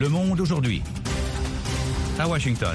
Le Monde aujourd'hui, à Washington.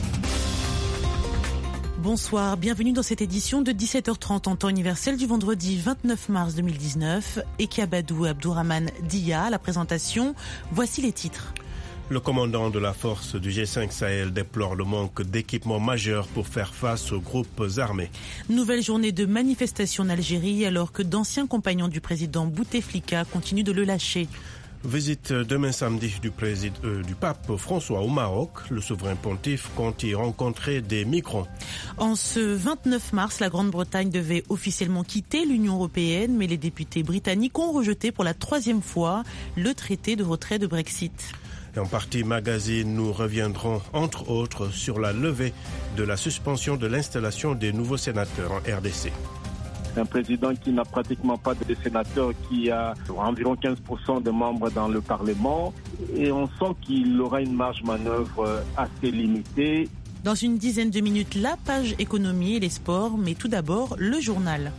Bonsoir, bienvenue dans cette édition de 17h30 en temps universel du vendredi 29 mars 2019. Ekiabadou Abdourahmane Dia à la présentation. Voici les titres. Le commandant de la force du G5 Sahel déplore le manque d'équipements majeurs pour faire face aux groupes armés. Nouvelle journée de manifestation en Algérie alors que d'anciens compagnons du président Bouteflika continuent de le lâcher. Visite demain samedi du pape François au Maroc. Le souverain pontife compte y rencontrer des migrants. En ce 29 mars, la Grande-Bretagne devait officiellement quitter l'Union européenne, mais les députés britanniques ont rejeté pour la 3e fois le traité de retrait de Brexit. Et en partie magazine, nous reviendrons entre autres sur la levée de la suspension de l'installation des nouveaux sénateurs en RDC. Un président qui n'a pratiquement pas de sénateurs, qui a environ 15% de membres dans le Parlement. Et on sent qu'il aura une marge de manœuvre assez limitée. Dans une dizaine de minutes, la page économie et les sports, mais tout d'abord, le journal.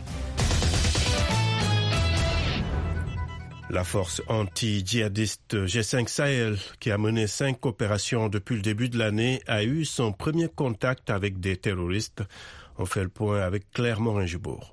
La force anti-djihadiste G5 Sahel, qui a mené 5 opérations depuis le début de l'année, a eu son premier contact avec des terroristes. On fait le point avec Claire Morin-Jubour.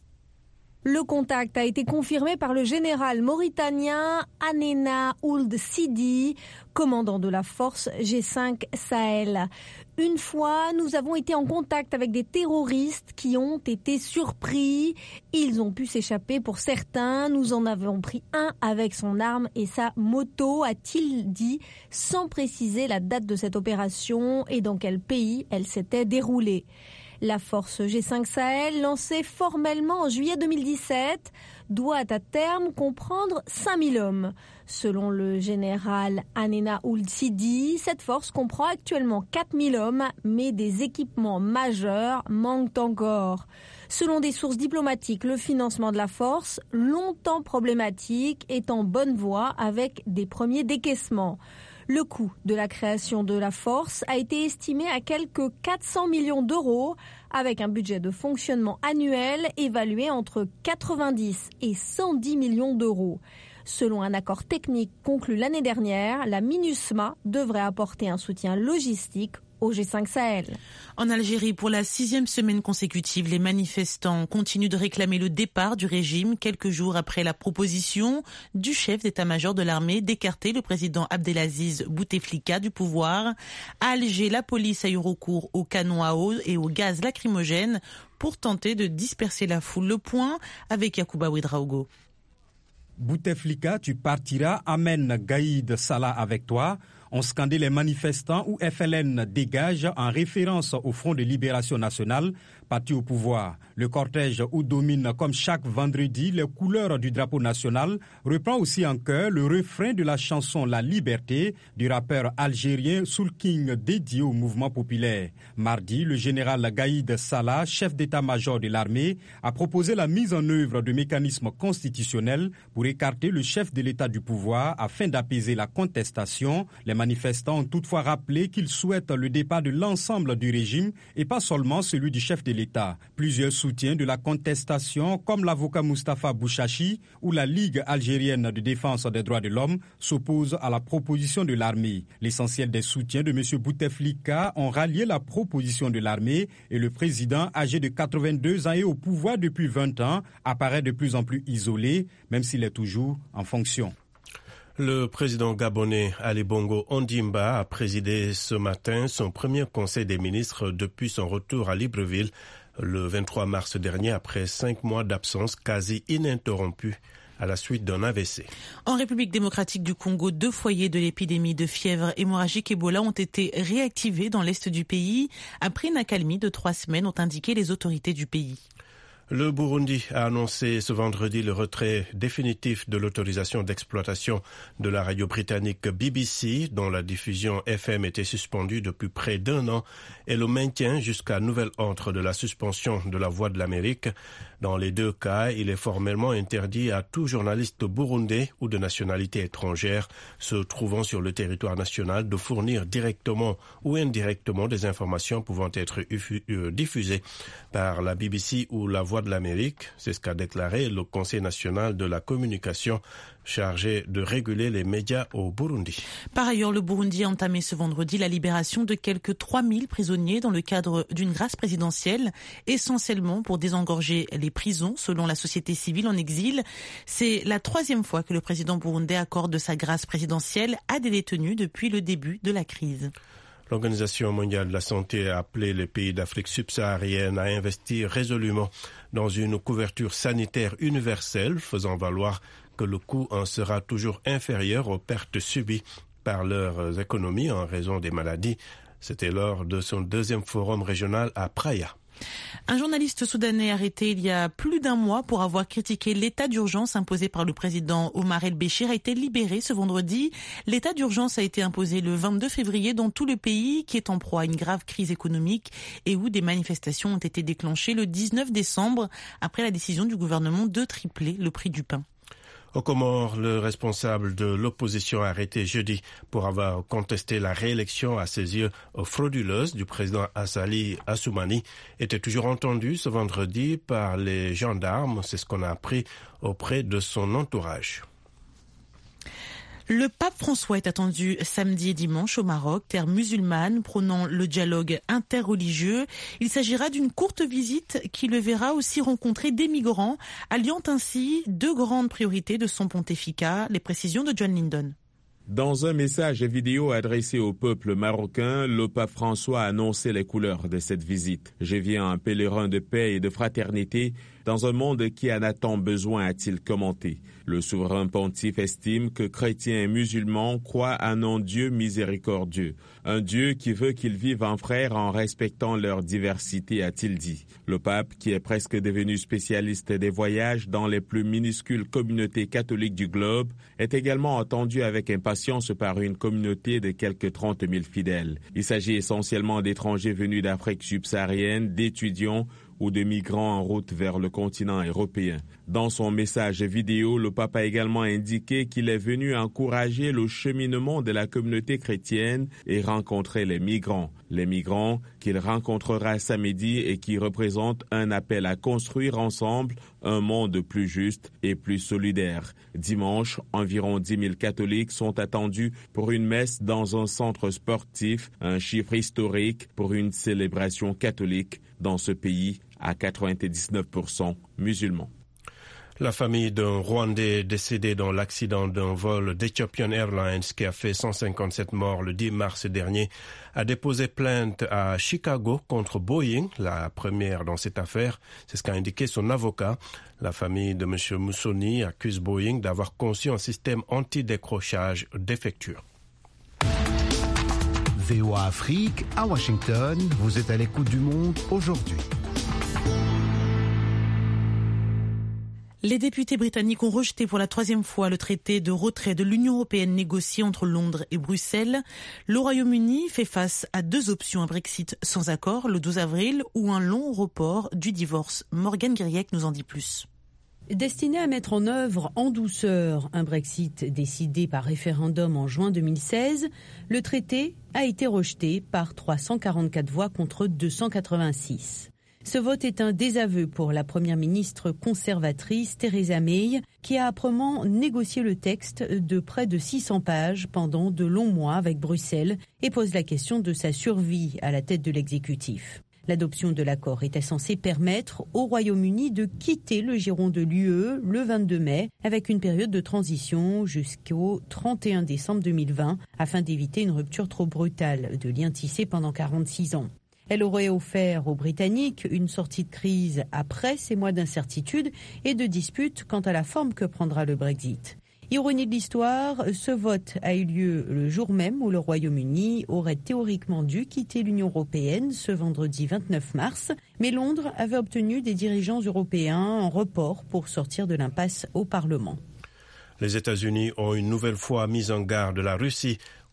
Le contact a été confirmé par le général mauritanien Hanena Ould Sidi, commandant de la force G5 Sahel. Une fois, nous avons été en contact avec des terroristes qui ont été surpris. Ils ont pu s'échapper pour certains. Nous en avons pris un avec son arme et sa moto, a-t-il dit, sans préciser la date de cette opération et dans quel pays elle s'était déroulée. La force G5 Sahel, lancée formellement en juillet 2017, doit à terme comprendre 5000 hommes. Selon le général Hanena Ould Sidi, cette force comprend actuellement 4000 hommes, mais des équipements majeurs manquent encore. Selon des sources diplomatiques, le financement de la force, longtemps problématique, est en bonne voie avec des premiers décaissements. Le coût de la création de la force a été estimé à quelques 400 millions d'euros, avec un budget de fonctionnement annuel évalué entre 90 et 110 millions d'euros. Selon un accord technique conclu l'année dernière, la MINUSMA devrait apporter un soutien logistique au G5 Sahel. En Algérie, pour la 6e semaine consécutive, les manifestants continuent de réclamer le départ du régime quelques jours après la proposition du chef d'état-major de l'armée d'écarter le président Abdelaziz Bouteflika du pouvoir. À Alger, la police a eu recours aux canons à eau et au gaz lacrymogène pour tenter de disperser la foule. Le point avec Yacouba Ouedraogo. Bouteflika, tu partiras, amène Gaïd Salah avec toi. ont scandé les manifestants où FLN dégage en référence au Front de Libération Nationale, parti au pouvoir. Le cortège où domine comme chaque vendredi les couleurs du drapeau national reprend aussi en chœur le refrain de la chanson La Liberté du rappeur algérien Soul King dédié au mouvement populaire. Mardi, le général Gaïd Salah, chef d'état-major de l'armée, a proposé la mise en œuvre de mécanismes constitutionnels pour écarter le chef de l'État du pouvoir afin d'apaiser la contestation. Les manifestants ont toutefois rappelé qu'ils souhaitent le départ de l'ensemble du régime et pas seulement celui du chef de l'État. Plusieurs soutiens de la contestation, comme l'avocat Moustapha Bouchachi ou la Ligue algérienne de défense des droits de l'homme, s'opposent à la proposition de l'armée. L'essentiel des soutiens de M. Bouteflika ont rallié la proposition de l'armée et le président, âgé de 82 ans et au pouvoir depuis 20 ans, apparaît de plus en plus isolé, même s'il est toujours en fonction. Le président gabonais Ali Bongo Ondimba a présidé ce matin son premier conseil des ministres depuis son retour à Libreville le 23 mars dernier après 5 mois d'absence quasi ininterrompue à la suite d'un AVC. En République démocratique du Congo, 2 foyers de l'épidémie de fièvre hémorragique Ebola ont été réactivés dans l'est du pays après une accalmie de 3 semaines, ont indiqué les autorités du pays. Le Burundi a annoncé ce vendredi le retrait définitif de l'autorisation d'exploitation de la radio britannique BBC, dont la diffusion FM était suspendue depuis près d'1 an, et le maintien jusqu'à nouvel ordre de la suspension de la Voix de l'Amérique. Dans les 2 cas, il est formellement interdit à tout journaliste burundais ou de nationalité étrangère se trouvant sur le territoire national de fournir directement ou indirectement des informations pouvant être diffusées par la BBC ou la Voix de l'Amérique. C'est ce qu'a déclaré le Conseil national de la communication chargé de réguler les médias au Burundi. Par ailleurs, le Burundi a entamé ce vendredi la libération de quelques 3000 prisonniers dans le cadre d'une grâce présidentielle, essentiellement pour désengorger les prisons, selon la société civile en exil. C'est la 3e fois que le président burundais accorde sa grâce présidentielle à des détenus depuis le début de la crise. L'Organisation mondiale de la santé a appelé les pays d'Afrique subsaharienne à investir résolument dans une couverture sanitaire universelle, faisant valoir que le coût en sera toujours inférieur aux pertes subies par leurs économies en raison des maladies. C'était lors de son 2e forum régional à Praia. Un journaliste soudanais arrêté il y a plus d'un mois pour avoir critiqué l'état d'urgence imposé par le président Omar el-Béchir a été libéré ce vendredi. L'état d'urgence a été imposé le 22 février dans tout le pays qui est en proie à une grave crise économique et où des manifestations ont été déclenchées le 19 décembre après la décision du gouvernement de tripler le prix du pain. Aux Comores, le responsable de l'opposition arrêté jeudi pour avoir contesté la réélection à ses yeux frauduleuse du président Azali Assoumani était toujours entendu ce vendredi par les gendarmes, c'est ce qu'on a appris auprès de son entourage. Le pape François est attendu samedi et dimanche au Maroc, terre musulmane prônant le dialogue interreligieux. Il s'agira d'une courte visite qui le verra aussi rencontrer des migrants, alliant ainsi 2 grandes priorités de son pontificat. Les précisions de John Lindon. Dans un message vidéo adressé au peuple marocain, le pape François a annoncé les couleurs de cette visite. « Je viens un pèlerin de paix et de fraternité dans un monde qui en a tant besoin », a-t-il commenté. Le souverain pontife estime que chrétiens et musulmans croient en un Dieu miséricordieux, un Dieu qui veut qu'ils vivent en frères en respectant leur diversité, a-t-il dit. Le pape, qui est presque devenu spécialiste des voyages dans les plus minuscules communautés catholiques du globe, est également attendu avec impatience par une communauté de quelques 30 000 fidèles. Il s'agit essentiellement d'étrangers venus d'Afrique subsaharienne, d'étudiants ou de migrants en route vers le continent européen. Dans son message vidéo, le pape a également indiqué qu'il est venu encourager le cheminement de la communauté chrétienne et rencontrer les migrants. Les migrants qu'il rencontrera samedi et qui représentent un appel à construire ensemble un monde plus juste et plus solidaire. Dimanche, environ 10 000 catholiques sont attendus pour une messe dans un centre sportif, un chiffre historique pour une célébration catholique dans ce pays à 99% musulmans. La famille d'un Rwandais décédé dans l'accident d'un vol d'Ethiopian Airlines qui a fait 157 morts le 10 mars dernier a déposé plainte à Chicago contre Boeing, la première dans cette affaire. C'est ce qu'a indiqué son avocat. La famille de M. Musoni accuse Boeing d'avoir conçu un système anti-décrochage défectueux. VOA Afrique, à Washington, vous êtes à l'écoute du monde aujourd'hui. Les députés britanniques ont rejeté pour la 3e fois le traité de retrait de l'Union européenne négocié entre Londres et Bruxelles. Le Royaume-Uni fait face à 2 options, un Brexit sans accord le 12 avril ou un long report du divorce. Morgane Guiriec nous en dit plus. Destiné à mettre en œuvre en douceur un Brexit décidé par référendum en juin 2016, le traité a été rejeté par 344 voix contre 286. Ce vote est un désaveu pour la première ministre conservatrice Theresa May, qui a âprement négocié le texte de près de 600 pages pendant de longs mois avec Bruxelles et pose la question de sa survie à la tête de l'exécutif. L'adoption de l'accord était censée permettre au Royaume-Uni de quitter le giron de l'UE le 22 mai avec une période de transition jusqu'au 31 décembre 2020 afin d'éviter une rupture trop brutale de liens tissés pendant 46 ans. Elle aurait offert aux Britanniques une sortie de crise après ces mois d'incertitude et de disputes quant à la forme que prendra le Brexit. Ironie de l'histoire, ce vote a eu lieu le jour même où le Royaume-Uni aurait théoriquement dû quitter l'Union européenne ce vendredi 29 mars, mais Londres avait obtenu des dirigeants européens un report pour sortir de l'impasse au Parlement. Les États-Unis ont une nouvelle fois mis en garde la Russie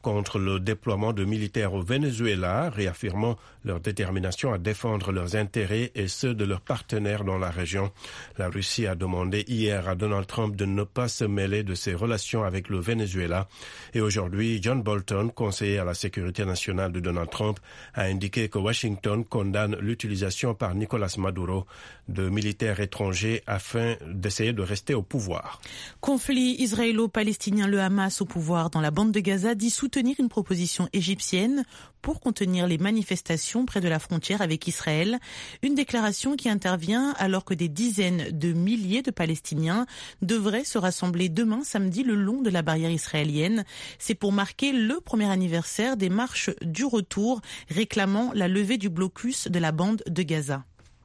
contre le déploiement de militaires au Venezuela, réaffirmant leur détermination à défendre leurs intérêts et ceux de leurs partenaires dans la région. La Russie a demandé hier à Donald Trump de ne pas se mêler de ses relations avec le Venezuela. Et aujourd'hui, John Bolton, conseiller à la sécurité nationale de Donald Trump, a indiqué que Washington condamne l'utilisation par Nicolás Maduro de militaires étrangers afin d'essayer de rester au pouvoir. Conflit israélo-palestinien, le Hamas au pouvoir dans la bande de Gaza dit soutenir une proposition égyptienne pour contenir les manifestations près de la frontière avec Israël. Une déclaration qui intervient alors que des dizaines de milliers de Palestiniens devraient se rassembler demain samedi le long de la barrière israélienne. C'est pour marquer le premier anniversaire des marches du retour réclamant la levée du blocus de la bande de Gaza.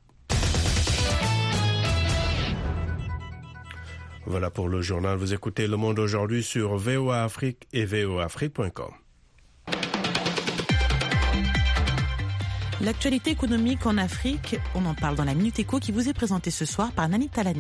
Voilà pour le journal. Vous écoutez Le Monde aujourd'hui sur VOA Afrique et voaafrique.com. L'actualité économique en Afrique, on en parle dans la Minute Éco qui vous est présentée ce soir par Nani Talani.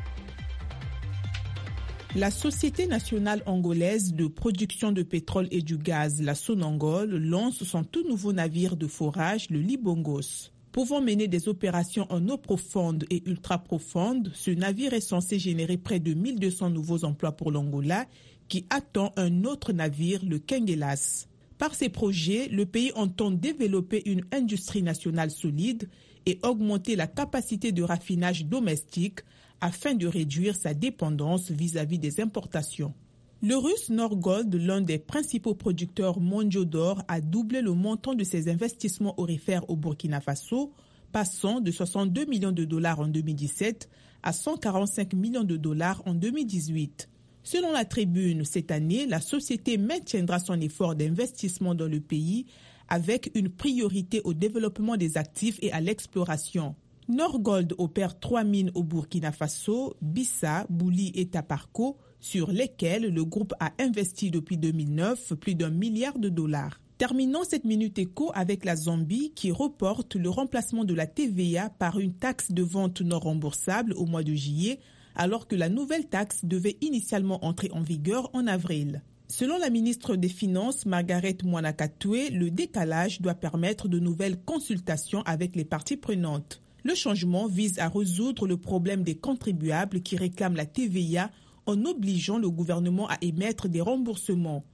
La Société nationale angolaise de production de pétrole et du gaz, la Sonangol, lance son tout nouveau navire de forage, le Libongos. Pouvant mener des opérations en eau profonde et ultra profonde, ce navire est censé générer près de 1200 nouveaux emplois pour l'Angola, qui attend un autre navire, le Kengelas. Par ces projets, le pays entend développer une industrie nationale solide et augmenter la capacité de raffinage domestique afin de réduire sa dépendance vis-à-vis des importations. Le Russe Norgold, l'un des principaux producteurs mondiaux d'or, a doublé le montant de ses investissements aurifères au Burkina Faso, passant de 62 millions de dollars en 2017 à 145 millions de dollars en 2018. Selon la Tribune, cette année, la société maintiendra son effort d'investissement dans le pays avec une priorité au développement des actifs et à l'exploration. Norgold opère 3 mines au Burkina Faso, Bissa, Bouli et Taparko, sur lesquelles le groupe a investi depuis 2009 plus d'1 milliard de dollars. Terminons cette Minute Éco avec la Zambie qui reporte le remplacement de la TVA par une taxe de vente non remboursable au mois de juillet, alors que la nouvelle taxe devait initialement entrer en vigueur en avril. Selon la ministre des Finances, Margaret Mwanakatoué, le décalage doit permettre de nouvelles consultations avec les parties prenantes. Le changement vise à résoudre le problème des contribuables qui réclament la TVA en obligeant le gouvernement à émettre des remboursements.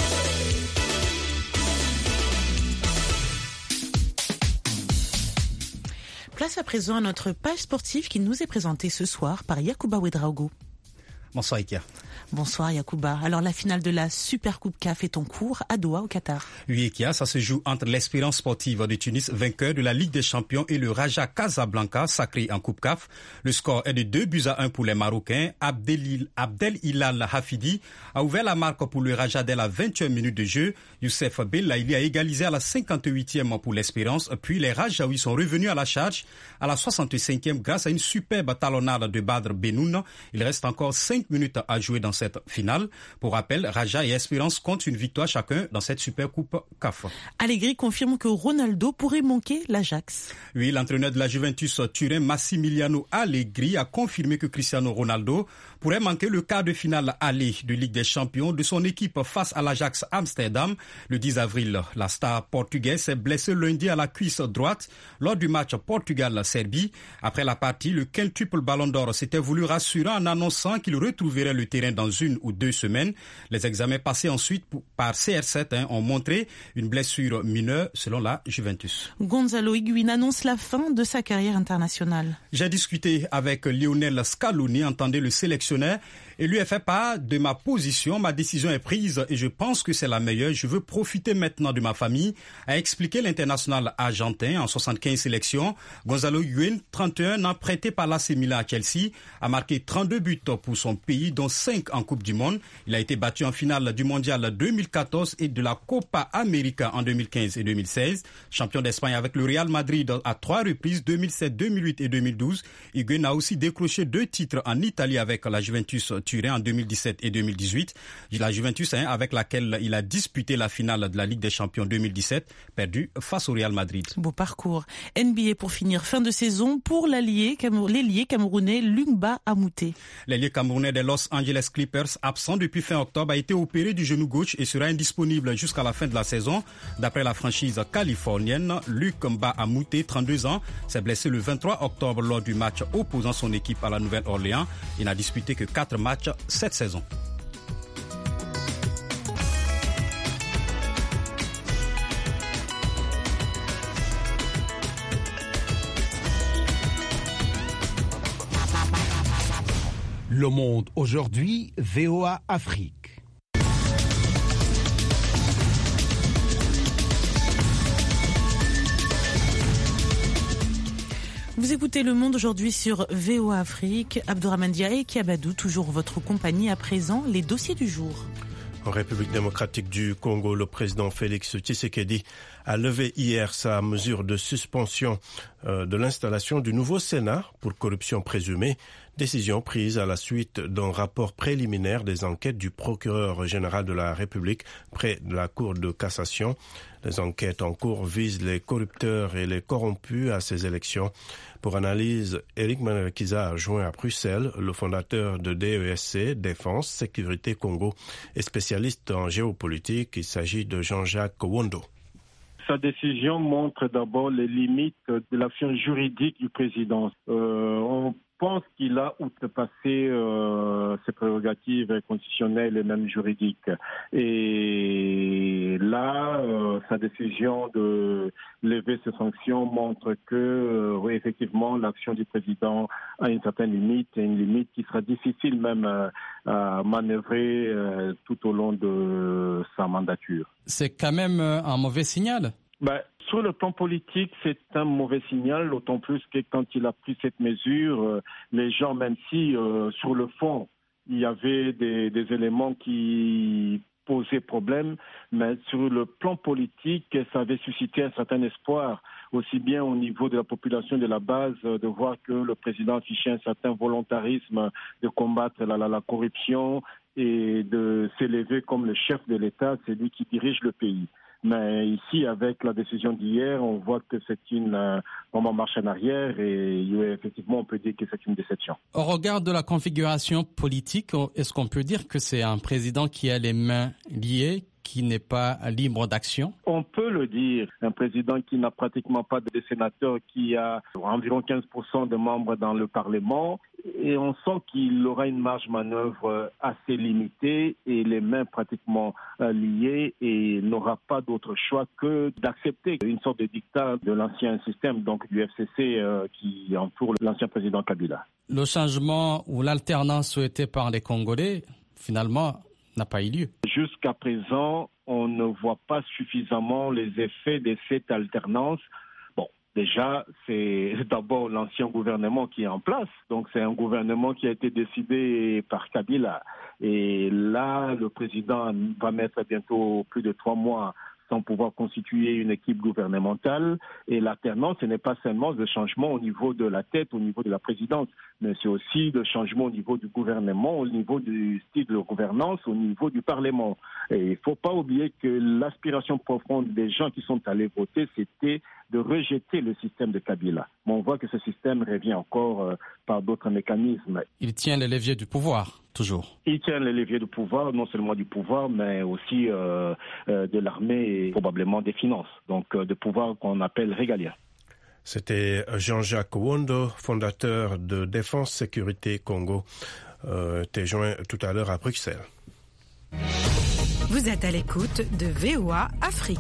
Place à présent à notre page sportive qui nous est présentée ce soir par Yacouba Ouedraogo. Bonsoir Ikia. Bonsoir Yacouba. Alors la finale de la Super Coupe CAF est en cours à Doha au Qatar. Oui Ikia, ça se joue entre l'Espérance sportive de Tunis, vainqueur de la Ligue des Champions, et le Raja Casablanca, sacré en Coupe CAF. Le score est de 2-1 pour les Marocains. Abdel Hilal Hafidi a ouvert la marque pour le Raja dès la 21e minute de jeu. Youssef Bellaili a égalisé à la 58e pour l'Espérance. Puis les Rajaouis sont revenus à la charge à la 65e grâce à une superbe talonnade de Badr Benoun. Il reste encore 5 minutes à jouer dans cette finale. Pour rappel, Raja et Espérance comptent une victoire chacun dans cette Super Coupe CAF. Allegri confirme que Ronaldo pourrait manquer l'Ajax. Oui, l'entraîneur de la Juventus Turin, Massimiliano Allegri, a confirmé que Cristiano Ronaldo pourrait manquer le quart de finale aller de Ligue des Champions de son équipe face à l'Ajax Amsterdam le 10 avril. La star portugaise s'est blessée lundi à la cuisse droite lors du match Portugal-Serbie. Après la partie, le quintuple Ballon d'Or s'était voulu rassurant en annonçant qu'il retrouverait le terrain dans 1 ou 2 semaines. Les examens passés ensuite par CR7 ont montré une blessure mineure selon la Juventus. Gonzalo Higuaín annonce la fin de sa carrière internationale. J'ai discuté avec Lionel Scaloni, entendez le sélectionneur, et lui a fait part de ma position. Ma décision est prise et je pense que c'est la meilleure. Je veux profiter maintenant de ma famille, a expliqué l'international argentin en 75 sélections. Gonzalo Higuaín, 31 ans, prêté par l'AC Milan à Chelsea, a marqué 32 buts pour son pays, dont 5 en Coupe du Monde. Il a été battu en finale du Mondial 2014 et de la Copa América en 2015 et 2016. Champion d'Espagne avec le Real Madrid à 3 reprises, 2007, 2008 et 2012. Higuaín a aussi décroché 2 titres en Italie avec la Juventus Turin en 2017 et 2018. La Juventus, avec laquelle il a disputé la finale de la Ligue des Champions 2017, perdu face au Real Madrid. Beau parcours. NBA pour finir, fin de saison pour l'ailier camerounais Lungba Amouté. L'ailier camerounais des Los Angeles Clippers, absent depuis fin octobre, a été opéré du genou gauche et sera indisponible jusqu'à la fin de la saison. D'après la franchise californienne, Lungba Amouté, 32 ans, s'est blessé le 23 octobre lors du match opposant son équipe à la Nouvelle-Orléans. Il n'a disputé que 4 matchs cette saison. Le Monde aujourd'hui, VOA Afrique. Vous écoutez Le Monde aujourd'hui sur VOA Afrique. Abdourahmane Diaye et Kiabadou, toujours votre compagnie. À présent, les dossiers du jour. En République démocratique du Congo, le président Félix Tshisekedi a levé hier sa mesure de suspension de l'installation du nouveau Sénat pour corruption présumée, décision prise à la suite d'un rapport préliminaire des enquêtes du procureur général de la République près de la Cour de cassation. Les enquêtes en cours visent les corrupteurs et les corrompus à ces élections. Pour analyse, Éric Manarakiza a joint à Bruxelles le fondateur de DESC, Défense, Sécurité Congo, et spécialiste en géopolitique. Il s'agit de Jean-Jacques Wondo. Sa décision montre d'abord les limites de l'action juridique du président. On pense qu'il a outrepassé ses prérogatives constitutionnelles et même juridiques. Et là, sa décision de lever ces sanctions montre que, oui, effectivement, l'action du président a une certaine limite, et une limite qui sera difficile même à manœuvrer tout au long de sa mandature. C'est quand même un mauvais signal. Sur le plan politique, c'est un mauvais signal, d'autant plus que quand il a pris cette mesure, les gens, même si sur le fond, il y avait des éléments qui posaient problème, mais sur le plan politique, ça avait suscité un certain espoir, aussi bien au niveau de la population de la base, de voir que le président affichait un certain volontarisme de combattre la corruption et de s'élever comme le chef de l'État, c'est lui qui dirige le pays. Mais ici, avec la décision d'hier, on voit que c'est une marche en arrière et effectivement, on peut dire que c'est une déception. Au regard de la configuration politique, est-ce qu'on peut dire que c'est un président qui a les mains liées, qui n'est pas libre d'action? On peut le dire. Un président qui n'a pratiquement pas de sénateurs, qui a environ 15% de membres dans le Parlement. Et on sent qu'il aura une marge manœuvre assez limitée et les mains pratiquement liées et n'aura pas d'autre choix que d'accepter une sorte de dictat de l'ancien système, donc du FCC qui entoure l'ancien président Kabila. Le changement ou l'alternance souhaitée par les Congolais, finalement, n'a pas eu lieu. Jusqu'à présent, on ne voit pas suffisamment les effets de cette alternance. Déjà, c'est d'abord l'ancien gouvernement qui est en place. Donc, c'est un gouvernement qui a été décidé par Kabila. Et là, le président va mettre bientôt plus de 3 mois sans pouvoir constituer une équipe gouvernementale. Et l'alternance, ce n'est pas seulement le changement au niveau de la tête, au niveau de la présidence, mais c'est aussi le changement au niveau du gouvernement, au niveau du style de gouvernance, au niveau du Parlement. Et il ne faut pas oublier que l'aspiration profonde des gens qui sont allés voter, c'était de rejeter le système de Kabila. Mais on voit que ce système revient encore par d'autres mécanismes. Il tient les leviers du pouvoir, toujours. Il tient les leviers du pouvoir, non seulement du pouvoir, mais aussi de l'armée et probablement des finances. Donc, de pouvoir qu'on appelle régalien. C'était Jean-Jacques Wondo, fondateur de Défense Sécurité Congo, était joint tout à l'heure à Bruxelles. Vous êtes à l'écoute de VOA Afrique.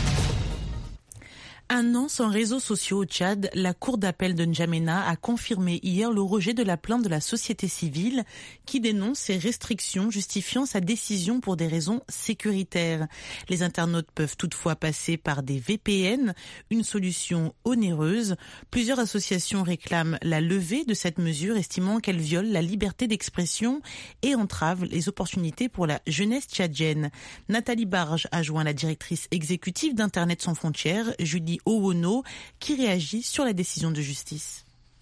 Un an sans réseaux sociaux au Tchad, la Cour d'appel de N'Djamena a confirmé hier le rejet de la plainte de la société civile qui dénonce ces restrictions justifiant sa décision pour des raisons sécuritaires. Les internautes peuvent toutefois passer par des VPN, une solution onéreuse. Plusieurs associations réclament la levée de cette mesure, estimant qu'elle viole la liberté d'expression et entrave les opportunités pour la jeunesse tchadienne. Nathalie Barge a joint la directrice exécutive d'Internet sans frontières, Julie Owono, qui réagit sur la décision de justice.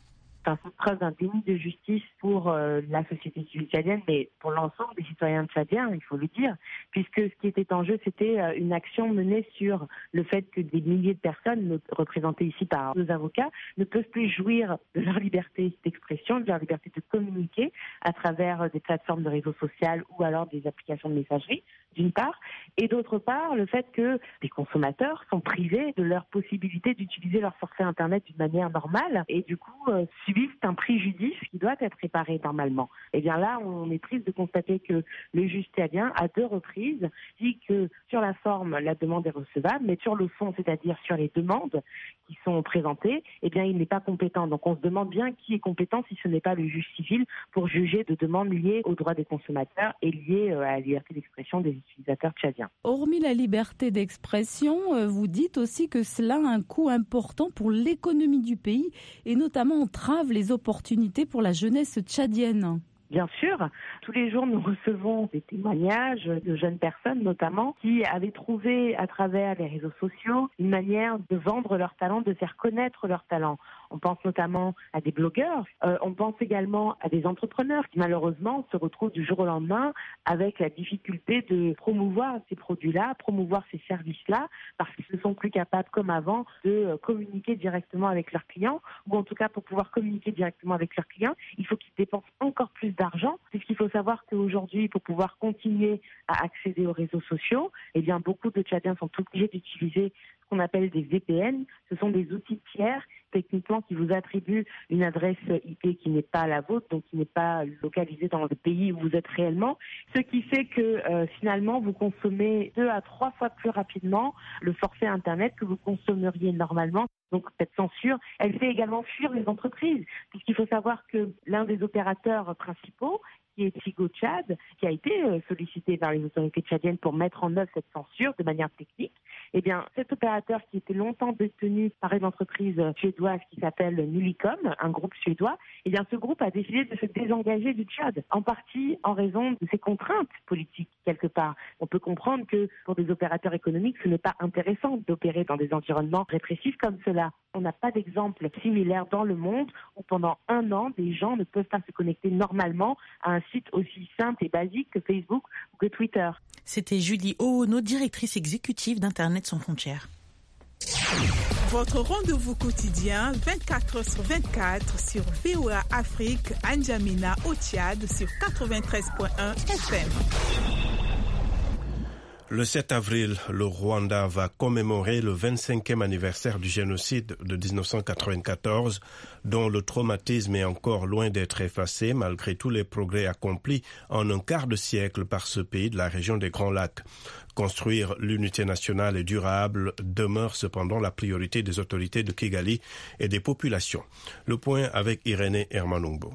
fait preuve d'un déni de justice pour la société civile tchadienne, mais pour l'ensemble des citoyens tchadiens, il faut le dire, puisque ce qui était en jeu, c'était une action menée sur le fait que des milliers de personnes, représentées ici par 2 avocats, ne peuvent plus jouir de leur liberté d'expression, de leur liberté de communiquer à travers des plateformes de réseaux sociaux ou alors des applications de messagerie, d'une part, et d'autre part, le fait que des consommateurs sont privés de leur possibilité d'utiliser leur forfait Internet d'une manière normale et du coup subissent un préjudice qui doit être réparé normalement. Et bien là, on est triste de constater que le juge tchadien, à 2 reprises, dit que sur la forme, la demande est recevable, mais sur le fond, c'est-à-dire sur les demandes qui sont présentées, eh bien, il n'est pas compétent. Donc on se demande bien qui est compétent si ce n'est pas le juge civil pour juger de demandes liées aux droits des consommateurs et liées à la liberté d'expression des utilisateurs tchadiens. Hormis la liberté d'expression, vous dites aussi que cela a un coût important pour l'économie du pays et notamment entrave les opportunités pour la jeunesse tchadienne. Bien sûr, tous les jours nous recevons des témoignages de jeunes personnes notamment qui avaient trouvé à travers les réseaux sociaux une manière de vendre leur talent, de faire connaître leur talent. On pense notamment à des blogueurs, on pense également à des entrepreneurs qui malheureusement se retrouvent du jour au lendemain avec la difficulté de promouvoir ces produits-là, promouvoir ces services-là, parce qu'ils ne sont plus capables comme avant de communiquer directement avec leurs clients, ou en tout cas pour pouvoir communiquer directement avec leurs clients, il faut qu'ils dépensent encore plus d'argent, puisqu'il faut savoir qu'aujourd'hui, pour pouvoir continuer à accéder aux réseaux sociaux, eh bien beaucoup de Tchadiens sont obligés d'utiliser ce qu'on appelle des VPN. Ce sont des outils tiers, techniquement, qui vous attribuent une adresse IP qui n'est pas la vôtre, donc qui n'est pas localisée dans le pays où vous êtes réellement. Ce qui fait que finalement, vous consommez 2 à 3 fois plus rapidement le forfait Internet que vous consommeriez normalement. Donc cette censure, elle fait également fuir les entreprises, puisqu'il faut savoir que l'un des opérateurs principaux, qui est Tigo Tchad, qui a été sollicité par les autorités tchadiennes pour mettre en œuvre cette censure de manière technique, eh bien, cet opérateur qui était longtemps détenu par une entreprise suédoise qui s'appelle Millicom, un groupe suédois, eh bien, ce groupe a décidé de se désengager du Tchad, en partie en raison de ses contraintes politiques, quelque part. On peut comprendre que pour des opérateurs économiques, ce n'est pas intéressant d'opérer dans des environnements répressifs comme cela. On n'a pas d'exemple similaire dans le monde où pendant 1 an, des gens ne peuvent pas se connecter normalement à un site aussi simple et basique que Facebook ou que Twitter. C'était Julie Oono, directrice exécutive d'Internet sans frontières. Votre rendez-vous quotidien 24h/24 sur VOA Afrique, N'Djamena au Tchad sur 93.1 FM. Le 7 avril, le Rwanda va commémorer le 25e anniversaire du génocide de 1994, dont le traumatisme est encore loin d'être effacé malgré tous les progrès accomplis en un quart de siècle par ce pays de la région des Grands Lacs. Construire l'unité nationale et durable demeure cependant la priorité des autorités de Kigali et des populations. Le point avec Irénée Hermanumbo.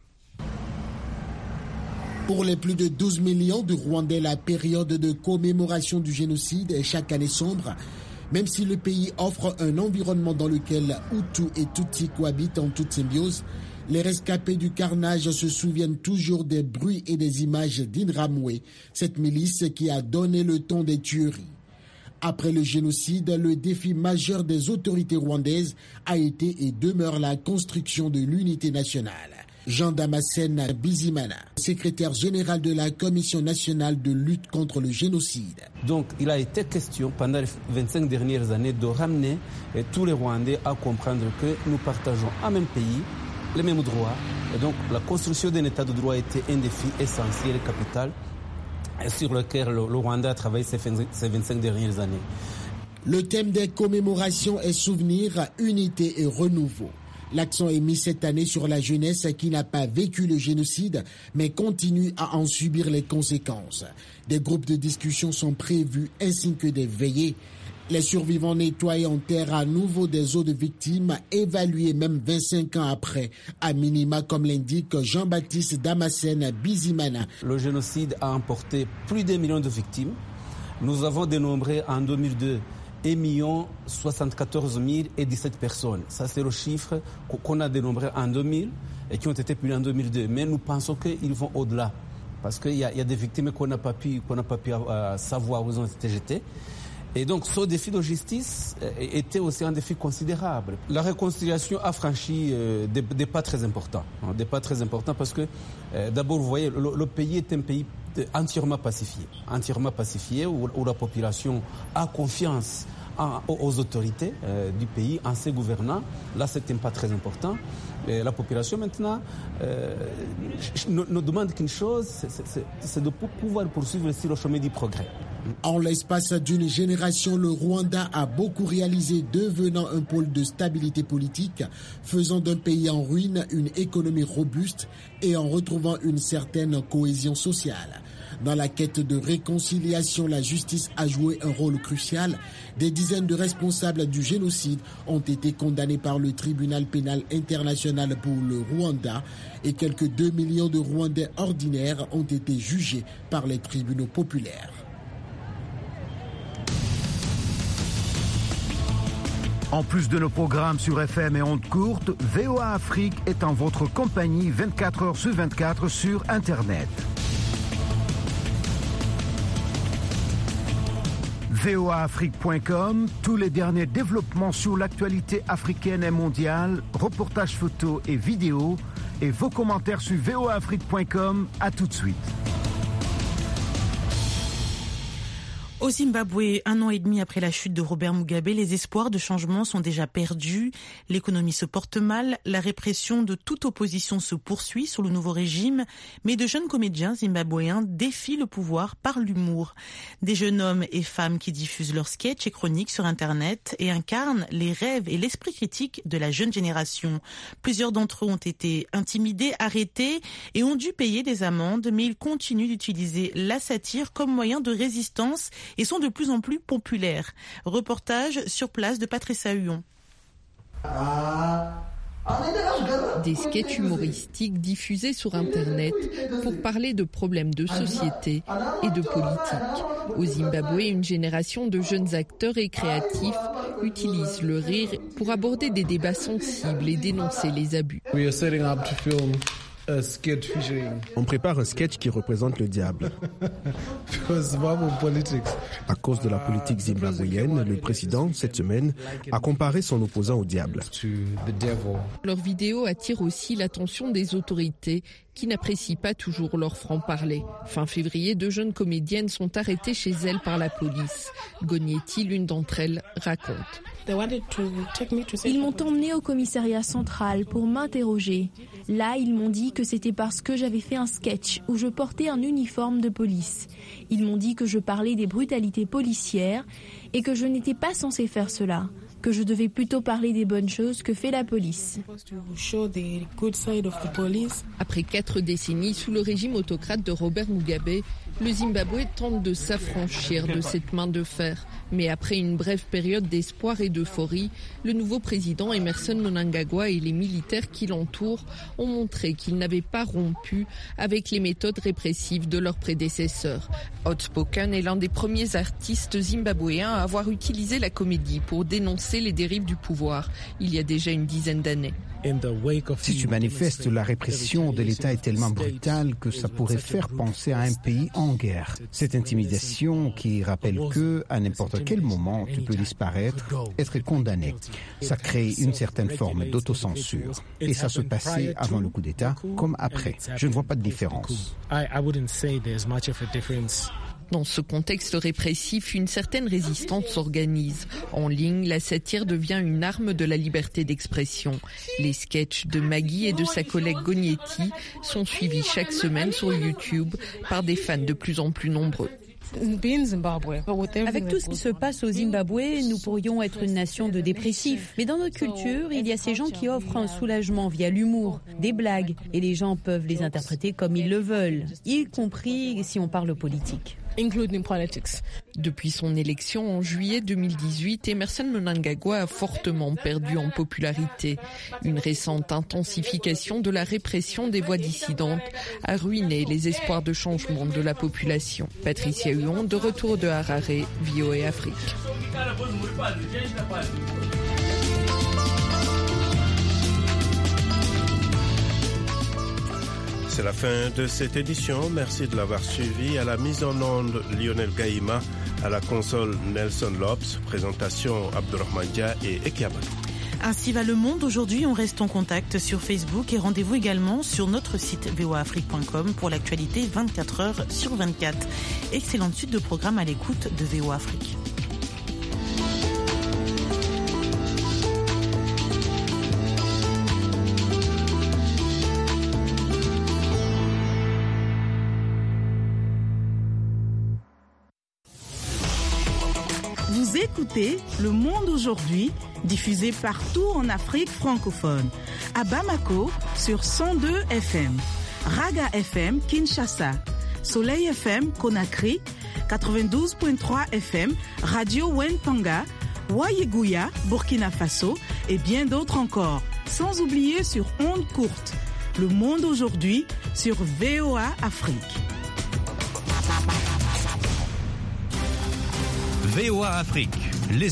Pour les plus de 12 millions de Rwandais, la période de commémoration du génocide est chaque année sombre, même si le pays offre un environnement dans lequel Hutu et Tutsi cohabitent en toute symbiose. Les rescapés du carnage se souviennent toujours des bruits et des images d'Inramwe, cette milice qui a donné le ton des tueries. Après le génocide, le défi majeur des autorités rwandaises a été et demeure la construction de l'unité nationale. Jean Damascène Bizimana, secrétaire général de la Commission nationale de lutte contre le génocide. Donc il a été question pendant les 25 dernières années de ramener tous les Rwandais à comprendre que nous partageons un même pays, les mêmes droits. Et donc la construction d'un état de droit était un défi essentiel et capital sur lequel le Rwanda a travaillé ces 25 dernières années. Le thème des commémorations est souvenir, unité et renouveau. L'accent est mis cette année sur la jeunesse qui n'a pas vécu le génocide, mais continue à en subir les conséquences. Des groupes de discussion sont prévus ainsi que des veillées. Les survivants nettoient en terre à nouveau des os de victimes, évalués même 25 ans après, à minima comme l'indique Jean-Baptiste Damascène Bizimana. Le génocide a emporté plus d'1 million de victimes. Nous avons dénombré en 2002 1 074 017 personnes. Ça, c'est le chiffre qu'on a dénombré en 2000 et qui ont été punis en 2002. Mais nous pensons qu'ils vont au-delà. Parce qu'il y a des victimes qu'on n'a pas pu savoir où ils ont été jetés. Et donc ce défi de justice était aussi un défi considérable. La réconciliation a franchi des pas très importants. Des pas très importants parce que d'abord, vous voyez, le pays est un pays entièrement pacifié où la population a confiance aux autorités du pays, en ses gouvernants. Là, c'est un pas très important. Et la population, maintenant, ne demande qu'une chose, c'est de pouvoir poursuivre sur le chemin du progrès. En l'espace d'une génération, le Rwanda a beaucoup réalisé, devenant un pôle de stabilité politique, faisant d'un pays en ruine une économie robuste et en retrouvant une certaine cohésion sociale. Dans la quête de réconciliation, la justice a joué un rôle crucial. Des dizaines de responsables du génocide ont été condamnés par le tribunal pénal international pour le Rwanda et quelques 2 millions de Rwandais ordinaires ont été jugés par les tribunaux populaires. En plus de nos programmes sur FM et ondes courtes, VOA Afrique est en votre compagnie 24 heures sur 24 sur Internet. voaafrique.com, tous les derniers développements sur l'actualité africaine et mondiale, reportages photos et vidéos, et vos commentaires sur voaafrique.com. À tout de suite. Au Zimbabwe, 1 an et demi après la chute de Robert Mugabe, les espoirs de changement sont déjà perdus. L'économie se porte mal, la répression de toute opposition se poursuit sous le nouveau régime, mais de jeunes comédiens zimbabwéens défient le pouvoir par l'humour. Des jeunes hommes et femmes qui diffusent leurs sketchs et chroniques sur Internet et incarnent les rêves et l'esprit critique de la jeune génération. Plusieurs d'entre eux ont été intimidés, arrêtés et ont dû payer des amendes, mais ils continuent d'utiliser la satire comme moyen de résistance et sont de plus en plus populaires. Reportage sur place de Patricia Huon. Des sketchs humoristiques diffusés sur Internet pour parler de problèmes de société et de politique. Au Zimbabwe, une génération de jeunes acteurs et créatifs utilise le rire pour aborder des débats sensibles et dénoncer les abus. On prépare un sketch qui représente le diable. À cause de la politique zimbabwéenne, le président, cette semaine, a comparé son opposant au diable. Leur vidéo attire aussi l'attention des autorités qui n'apprécient pas toujours leur franc-parler. Fin février, 2 jeunes comédiennes sont arrêtées chez elles par la police. Gognetti, l'une d'entre elles, raconte. Ils m'ont emmenée au commissariat central pour m'interroger. Là, ils m'ont dit que c'était parce que j'avais fait un sketch où je portais un uniforme de police. Ils m'ont dit que je parlais des brutalités policières et que je n'étais pas censée faire cela, que je devais plutôt parler des bonnes choses que fait la police. Après 4 décennies sous le régime autocrate de Robert Mugabe, le Zimbabwe tente de s'affranchir de cette main de fer. Mais après une brève période d'espoir et d'euphorie, le nouveau président Emmerson Mnangagwa et les militaires qui l'entourent ont montré qu'ils n'avaient pas rompu avec les méthodes répressives de leurs prédécesseurs. Outspoken est l'un des premiers artistes zimbabwéens à avoir utilisé la comédie pour dénoncer les dérives du pouvoir, il y a déjà une dizaine d'années. Si tu manifestes, la répression de l'État est tellement brutale que ça pourrait faire penser à un pays en guerre. Cette intimidation qui rappelle que, à n'importe quel moment, tu peux disparaître, être condamné. Ça crée une certaine forme d'autocensure. Et ça se passait avant le coup d'État comme après. Je ne vois pas de différence. Dans ce contexte répressif, une certaine résistance s'organise. En ligne, la satire devient une arme de la liberté d'expression. Les sketchs de Maggie et de sa collègue Gognetti sont suivis chaque semaine sur YouTube par des fans de plus en plus nombreux. Avec tout ce qui se passe au Zimbabwe, nous pourrions être une nation de dépressifs. Mais dans notre culture, il y a ces gens qui offrent un soulagement via l'humour, des blagues, et les gens peuvent les interpréter comme ils le veulent, y compris si on parle politique. Depuis son élection en juillet 2018, Emmerson Mnangagwa a fortement perdu en popularité. Une récente intensification de la répression des voix dissidentes a ruiné les espoirs de changement de la population. Patricia Huon, de retour de Harare, VOA Afrique. C'est la fin de cette édition. Merci de l'avoir suivi. À la mise en onde, Lionel Gaïma. À la console, Nelson Lopes, présentation Abdurrahman Dia et Ekiaban. Ainsi va le monde aujourd'hui. On reste en contact sur Facebook et rendez-vous également sur notre site voaafrique.com pour l'actualité 24 heures sur 24. Excellente suite de programme à l'écoute de VOA Afrique. Vous écoutez Le Monde aujourd'hui, diffusé partout en Afrique francophone. À Bamako, sur 102 FM. Raga FM, Kinshasa. Soleil FM, Conakry. 92.3 FM, Radio Wentanga. Wayeguya, Burkina Faso. Et bien d'autres encore. Sans oublier sur ondes courtes. Le Monde aujourd'hui, sur VOA Afrique. VOA Afrique.